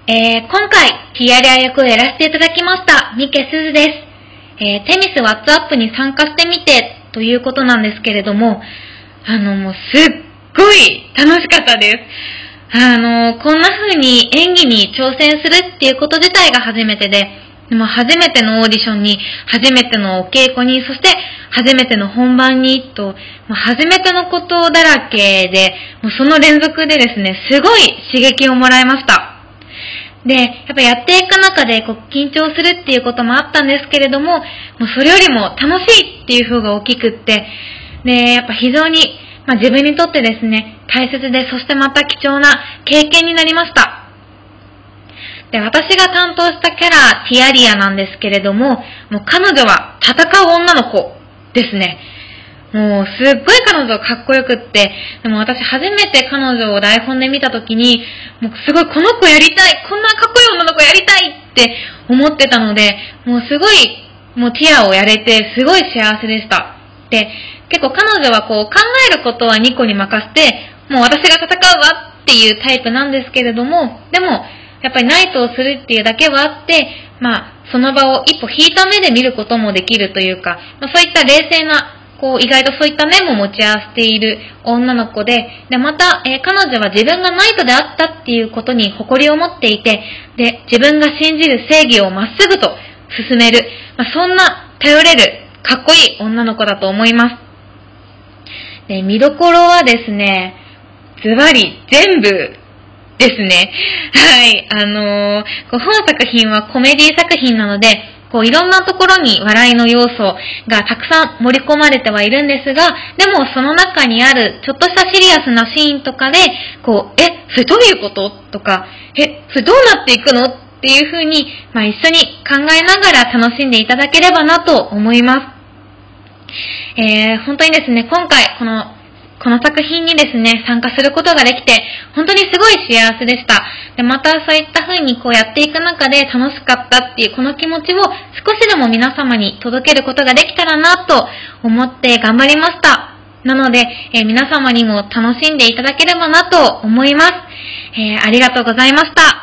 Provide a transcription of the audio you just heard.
今回、ティアレア役をやらせていただきました、三毛すずです。テニスワッツアップに参加してみて、ということなんですけれども、もうすっごい楽しかったです。こんな風に演技に挑戦するっていうこと自体が初めてで、も初めてのオーディションに、初めてのお稽古に、そして初めての本番にと、初めてのことだらけで、もうその連続でですね、すごい刺激をもらいました。で、やっぱやっていく中で緊張するっていうこともあったんですけれども、もうそれよりも楽しいっていう風が大きくって、で、やっぱ非常に、自分にとってですね、大切で、そしてまた貴重な経験になりました。で、私が担当したキャラ、ティアリアなんですけれども、もう彼女は戦う女の子ですね。もうすっごい彼女かっこよくって、でも私初めて彼女を台本で見たときに、もうすごいこの子やりたい、こんなかっこいい女の子やりたいって思ってたので、もうすごい、もうティアをやれてすごい幸せでした。で、結構彼女は考えることはニコに任せて、もう私が戦うわっていうタイプなんですけれども、でも、やっぱりナイトをするっていうだけはあって、その場を一歩引いた目で見ることもできるというか、そういった冷静な、意外とそういった面も持ち合わせている女の子で、また、彼女は自分がナイトであったっていうことに誇りを持っていて、で、自分が信じる正義をまっすぐと進める、そんな頼れる、かっこいい女の子だと思います。で、見どころはですね、ズバリ全部ですね。はい。本作品はコメディ作品なので、いろんなところに笑いの要素がたくさん盛り込まれてはいるんですが、でもその中にあるちょっとしたシリアスなシーンとかで、それどういうこととか、それどうなっていくのっていう風に、一緒に考えながら楽しんでいただければなと思います。本当にですね、今回この作品にですね、参加することができて、本当にすごい幸せでした。で、またそういった風にやっていく中で楽しかったっていうこの気持ちを少しでも皆様に届けることができたらなと思って頑張りました。なので、皆様にも楽しんでいただければなと思います。ありがとうございました。